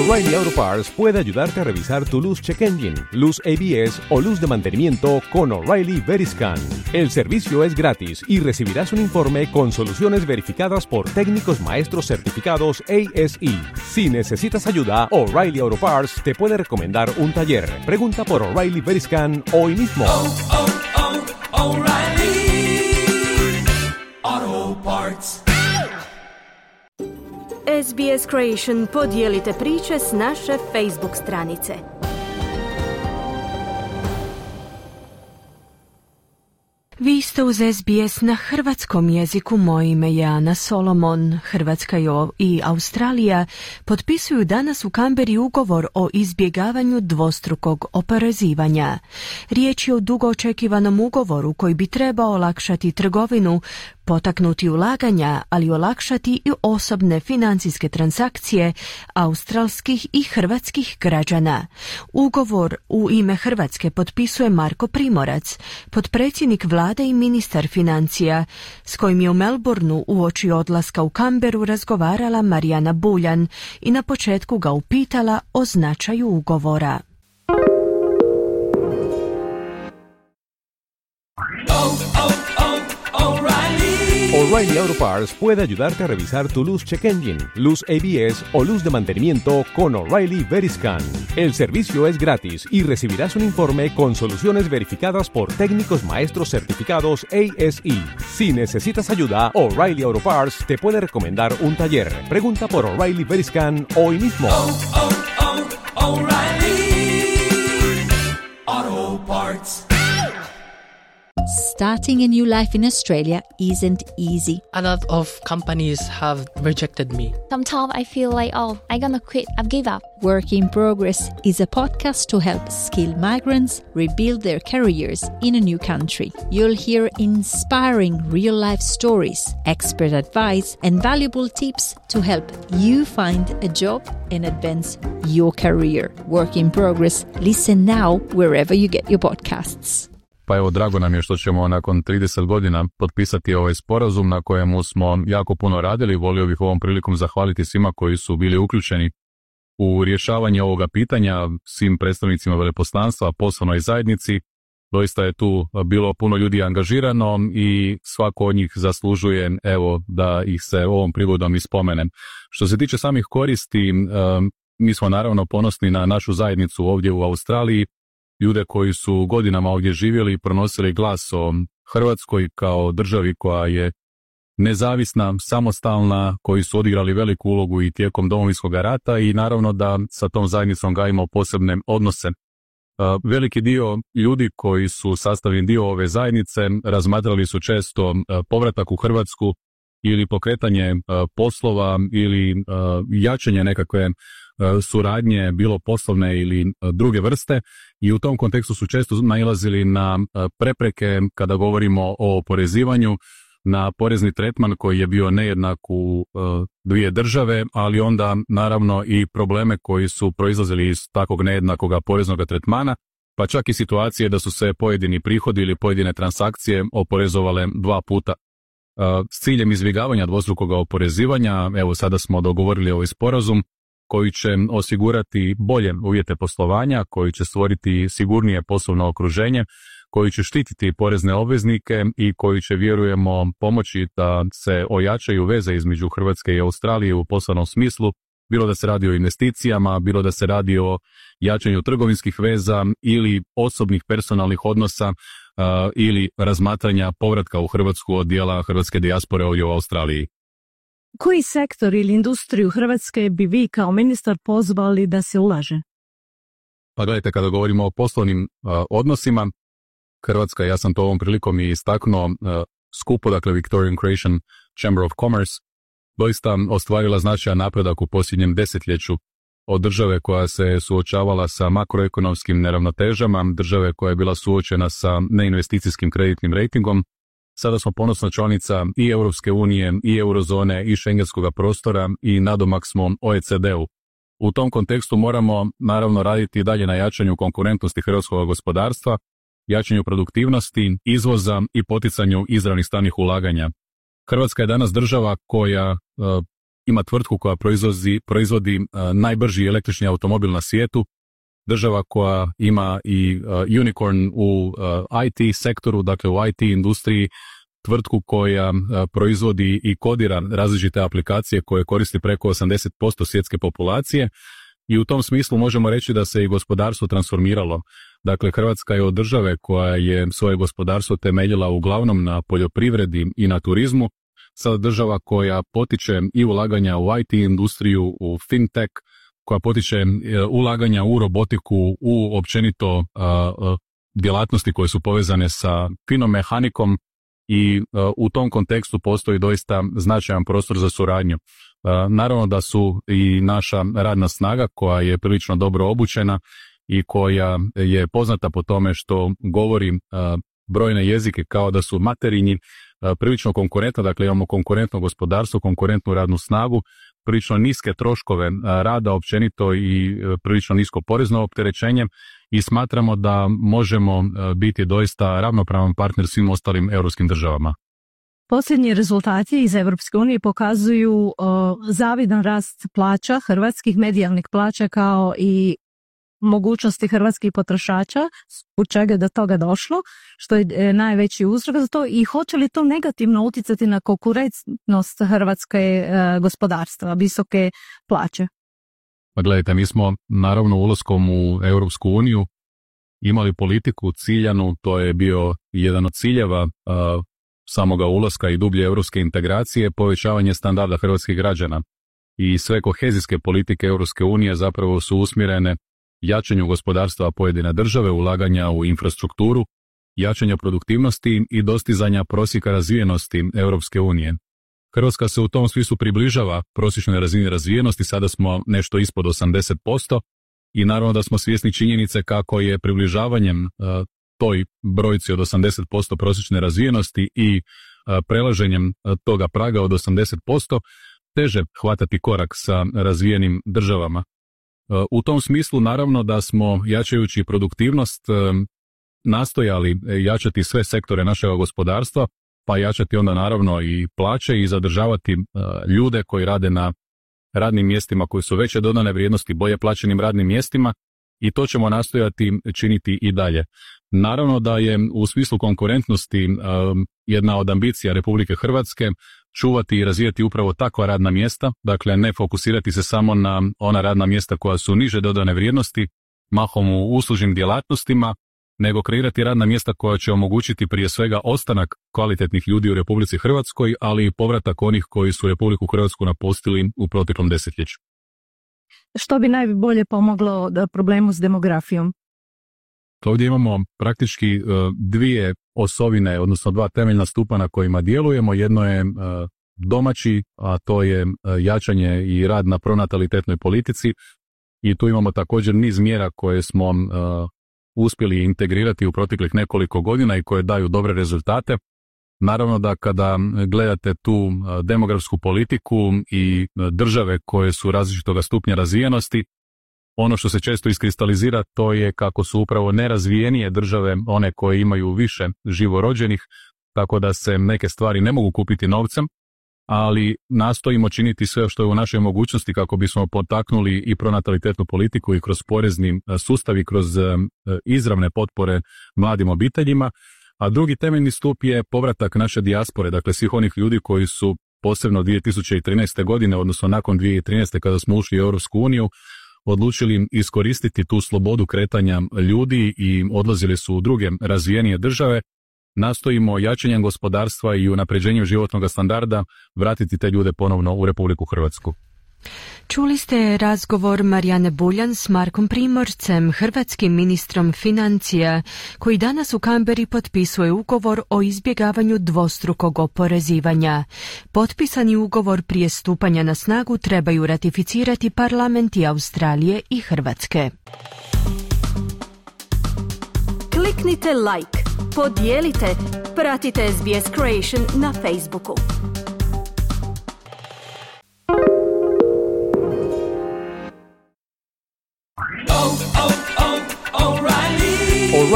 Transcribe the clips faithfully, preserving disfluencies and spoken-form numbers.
O'Reilly Auto Parts puede ayudarte a revisar tu luz check engine, luz A B S o luz de mantenimiento con O'Reilly Veriscan. El servicio es gratis y recibirás un informe con soluciones verificadas por técnicos maestros certificados A S E. Si necesitas ayuda, O'Reilly Auto Parts te puede recomendar un taller. Pregunta por O'Reilly Veriscan hoy mismo. Oh, oh, oh, O'Reilly Auto Parts. S B S Creation podijelite priče s naše Facebook stranice. Vi ste uz S B S na hrvatskom jeziku. Moje ime je Ana Solomon. Hrvatska i Australija potpisuju danas u Kamberi ugovor o izbjegavanju dvostrukog oporezivanja. Riječ je o dugo očekivanom ugovoru koji bi trebao olakšati trgovinu, potaknuti ulaganja, ali olakšati i osobne financijske transakcije australskih i hrvatskih građana. Ugovor u ime Hrvatske potpisuje Marko Primorac, potpredsjednik vlade i ministar financija, s kojim je u Melbourneu uoči odlaska u Kamberu razgovarala Marijana Buljan i na početku ga upitala o značaju ugovora. Oh, oh, oh, O'Reilly. O'Reilly Auto Parts puede ayudarte a revisar tu luz check engine, luz A B S o luz de mantenimiento con O'Reilly Veriscan. El servicio es gratis y recibirás un informe con soluciones verificadas por técnicos maestros certificados A S E. Si necesitas ayuda, O'Reilly Auto Parts te puede recomendar un taller. Pregunta por O'Reilly Veriscan hoy mismo. Oh, oh, oh, O'Reilly Auto Parts. Starting a new life in Australia isn't easy. A lot of companies have rejected me. Sometimes I feel like, oh, I'm gonna quit, I've give up. Work in Progress is a podcast to help skilled migrants rebuild their careers in a new country. You'll hear inspiring real-life stories, expert advice, and valuable tips to help you find a job and advance your career. Work in Progress. Listen now wherever you get your podcasts. Pa evo, drago nam je što ćemo nakon trideset godina potpisati ovaj sporazum na kojemu smo jako puno radili. Volio bih ovom prilikom zahvaliti svima koji su bili uključeni u rješavanje ovoga pitanja, svim predstavnicima veleposlanstva, poslovnoj zajednici. Doista je tu bilo puno ljudi angažirano i svako od njih zaslužuje, evo, da ih se ovom prigodom ispomenem. Što se tiče samih koristi, mi smo naravno ponosni na našu zajednicu ovdje u Australiji, ljude koji su godinama ovdje živjeli i pronosili glas o Hrvatskoj kao državi koja je nezavisna, samostalna, koji su odigrali veliku ulogu i tijekom Domovinskog rata i naravno da sa tom zajednicom gajimo posebne odnose. Veliki dio ljudi koji su sastavni dio ove zajednice razmatrali su često povratak u Hrvatsku ili pokretanje poslova ili jačanje nekakve suradnje, bilo poslovne ili druge vrste, i u tom kontekstu su često nailazili na prepreke kada govorimo o oporezivanju, na porezni tretman koji je bio nejednak u dvije države, ali onda naravno i probleme koji su proizlazili iz takvog nejednakog poreznog tretmana, pa čak i situacije da su se pojedini prihodi ili pojedine transakcije oporezovale dva puta. S ciljem izbjegavanja dvostrukog oporezivanja, evo sada smo dogovorili ovaj sporazum koji će osigurati bolje uvjete poslovanja, koji će stvoriti sigurnije poslovno okruženje, koji će štititi porezne obveznike i koji će, vjerujemo, pomoći da se ojačaju veze između Hrvatske i Australije u poslovnom smislu, bilo da se radi o investicijama, bilo da se radi o jačanju trgovinskih veza ili osobnih personalnih odnosa uh, ili razmatranja povratka u Hrvatsku od dijela hrvatske dijaspore ovdje u Australiji. Koji sektor ili industriju Hrvatske bi vi kao ministar pozvali da se ulaže? Pa gledajte, kada govorimo o poslovnim uh, odnosima, Hrvatska, ja sam to ovom prilikom i istaknuo, uh, skupo, dakle Victorian Croatian Chamber of Commerce, doista ostvarila značajan napredak u posljednjem desetljeću od države koja se suočavala sa makroekonomskim neravnotežama, države koja je bila suočena sa neinvesticijskim kreditnim rejtingom. Sada smo ponosna članica i Europske unije, i eurozone, i šengenskog prostora i nadomak smo O E C D-u. U tom kontekstu moramo naravno raditi dalje na jačanju konkurentnosti hrvatskog gospodarstva, jačanju produktivnosti, izvoza i poticanju izravnih stranih ulaganja. Hrvatska je danas država koja uh, ima tvrtku koja proizvodi, proizvodi najbrži električni automobil na svijetu, država koja ima i unicorn u I T sektoru, dakle u I T industriji, tvrtku koja proizvodi i kodira različite aplikacije koje koristi preko osamdeset posto svjetske populacije i u tom smislu možemo reći da se i gospodarstvo transformiralo. Dakle, Hrvatska je od države koja je svoje gospodarstvo temeljila uglavnom na poljoprivredi i na turizmu, sada država koja potiče i ulaganja u I T industriju, u fintech, koja potiče ulaganja u robotiku, u općenito djelatnosti koje su povezane sa finomehanikom i u tom kontekstu postoji doista značajan prostor za suradnju. Naravno da su i naša radna snaga koja je prilično dobro obučena i koja je poznata po tome što govori brojne jezike kao da su materinji, prilično konkurentno, dakle imamo konkurentno gospodarstvo, konkurentnu radnu snagu, prilično niske troškove rada općenito i prilično nisko porezno opterećenje i smatramo da možemo biti doista ravnopravan partner svim ostalim europskim državama. Posljednji rezultati iz Europske unije pokazuju o, zavidan rast plaća, hrvatskih medijalnih plaća kao i mogućnosti hrvatskih potrošača, u čega je do toga došlo, što je najveći uzrok za to i hoće li to negativno utjecati na konkurentnost hrvatske e, gospodarstva, visoke plaće? Pa gledajte, mi smo naravno ulaskom u Europsku uniju imali politiku ciljanu, to je bio jedan od ciljeva a, samoga ulaska i dublje europske integracije, povećavanje standarda hrvatskih građana. I sve kohezijske politike Europske unije zapravo su usmjerene jačanju gospodarstva pojedine države, ulaganja u infrastrukturu, jačanja produktivnosti i dostizanja prosjeka razvijenosti Europske unije. Hrvatska se u tom smislu približava prosječnoj razini razvijenosti, sada smo nešto ispod osamdeset posto i naravno da smo svjesni činjenice kako je približavanjem uh, toj brojci od osamdeset posto prosječne razvijenosti i uh, prelaženjem uh, toga praga od osamdeset posto teže hvatati korak sa razvijenim državama. Uh, u tom smislu naravno da smo jačajući produktivnost uh, nastojali jačati sve sektore našega gospodarstva, pa jačati onda naravno i plaće i zadržavati uh, ljude koji rade na radnim mjestima koji su veće dodane vrijednosti, bolje plaćenim radnim mjestima i to ćemo nastojati činiti i dalje. Naravno da je u smislu konkurentnosti um, jedna od ambicija Republike Hrvatske čuvati i razvijati upravo takva radna mjesta, dakle ne fokusirati se samo na ona radna mjesta koja su niže dodane vrijednosti, mahom u uslužnim djelatnostima, nego kreirati radna mjesta koja će omogućiti prije svega ostanak kvalitetnih ljudi u Republici Hrvatskoj, ali i povratak onih koji su Republiku Hrvatsku napustili u proteklom desetljeću. Što bi najbolje pomoglo da problemu s demografijom? Ovdje imamo praktički dvije osovine, odnosno dva temeljna stupa na kojima djelujemo. Jedno je domaći, a to je jačanje i rad na pronatalitetnoj politici i tu imamo također niz mjera koje smo uspjeli integrirati u proteklih nekoliko godina i koje daju dobre rezultate. Naravno da kada gledate tu demografsku politiku i države koje su različitog stupnja razvijenosti, ono što se često iskristalizira to je kako su upravo nerazvijenije države one koje imaju više živorođenih, tako da se neke stvari ne mogu kupiti novcem, ali nastojimo činiti sve što je u našoj mogućnosti kako bismo potaknuli i pronatalitetnu politiku i kroz porezni sustav i kroz izravne potpore mladim obiteljima. A drugi temeljni stup je povratak naše dijaspore, dakle svih onih ljudi koji su posebno dvije tisuće trinaeste. godine, odnosno nakon dvije tisuće trinaeste. kada smo ušli u Europsku uniju, odlučili iskoristiti tu slobodu kretanja ljudi i odlazili su u druge razvijenije države. Nastojimo jačanjem gospodarstva i unapređenjem životnog standarda vratiti te ljude ponovno u Republiku Hrvatsku. Čuli ste razgovor Marijane Buljan s Markom Primorcem, hrvatskim ministrom financija, koji danas u Kamberi potpisuje ugovor o izbjegavanju dvostrukog oporezivanja. Potpisani ugovor prije stupanja na snagu trebaju ratificirati parlamenti Australije i Hrvatske. Kliknite like, podijelite, pratite S B S Creation na Facebooku.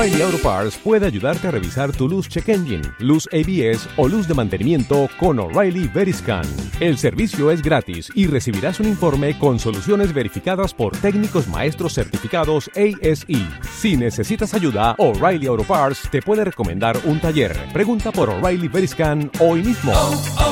O'Reilly Auto Parts puede ayudarte a revisar tu luz check engine, luz A B S o luz de mantenimiento con O'Reilly Veriscan. El servicio es gratis y recibirás un informe con soluciones verificadas por técnicos maestros certificados A S E. Si necesitas ayuda, O'Reilly Auto Parts te puede recomendar un taller. Pregunta por O'Reilly Veriscan hoy mismo. oh, oh.